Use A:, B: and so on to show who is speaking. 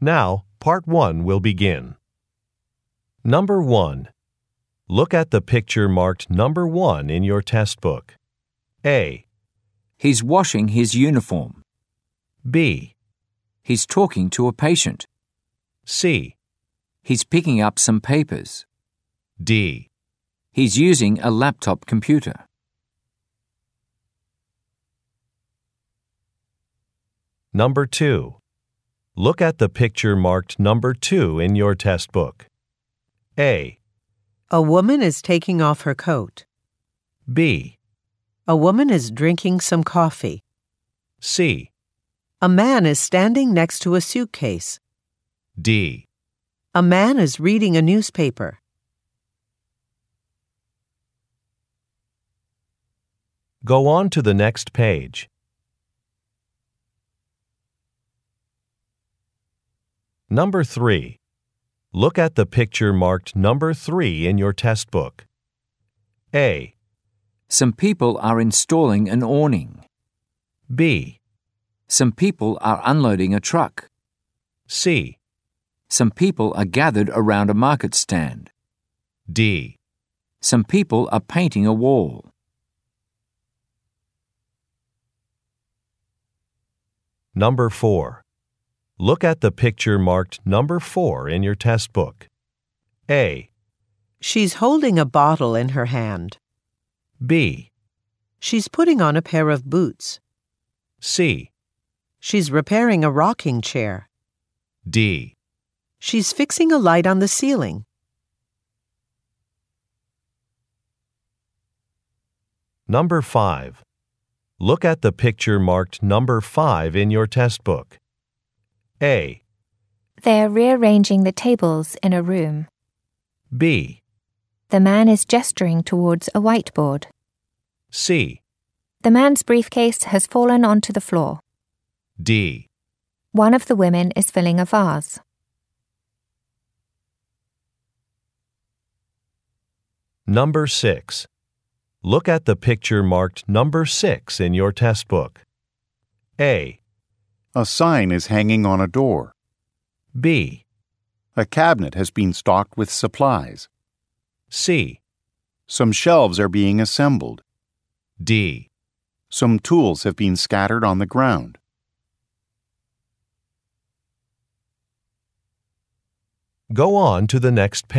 A: Now, Part 1 will begin. Number 1. Look at the picture marked number 1 in your test book. A.
B: He's washing his uniform.
A: B.
B: He's talking to a patient.
A: C.
B: He's picking up some papers.
A: D.
B: He's using a laptop computer.
A: Number 2. Look at the picture marked number 2 in your test book. A.
C: A woman is taking off her coat.
A: B.
C: A woman is drinking some coffee.
A: C.
C: A man is standing next to a suitcase.
A: D.
C: A man is reading a newspaper.
A: Go on to the next page. Number 3. Look at the picture marked number 3 in your test book. A.
B: Some people are installing an awning.
A: B.
B: Some people are unloading a truck.
A: C.
B: Some people are gathered around a market stand.
A: D.
B: Some people are painting a wall.
A: Number 4. Look at the picture marked number 4 in your test book. A.
C: She's holding a bottle in her hand.
A: B.
C: She's putting on a pair of boots.
A: C.
C: She's repairing a rocking chair.
A: D.
C: She's fixing a light on the ceiling.
A: Number 5. Look at the picture marked number 5 in your test book. A.
D: They are rearranging the tables in a room.
A: B.
D: The man is gesturing towards a whiteboard.
A: C.
D: The man's briefcase has fallen onto the floor.
A: D.
D: One of the women is filling a vase.
A: Number 6. Look at the picture marked number 6 in your test book. A.
E: A sign is hanging on a door.
A: B.
E: A cabinet has been stocked with supplies.
A: C.
E: Some shelves are being assembled.
A: D.
E: Some tools have been scattered on the ground.
A: Go on to the next page.